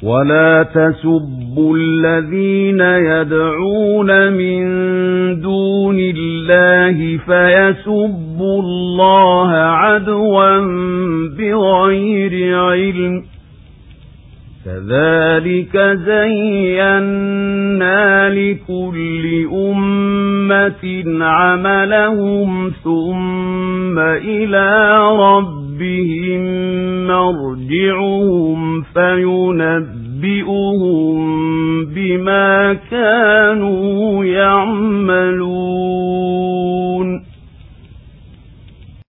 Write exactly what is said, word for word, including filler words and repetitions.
ولا تسبوا الذين يدعون من دون الله فيسبوا الله عدوا بغير علم كذلك زينا لكل أمة عملهم ثم إلى ربهم مرجعهم فينبئهم بما كانوا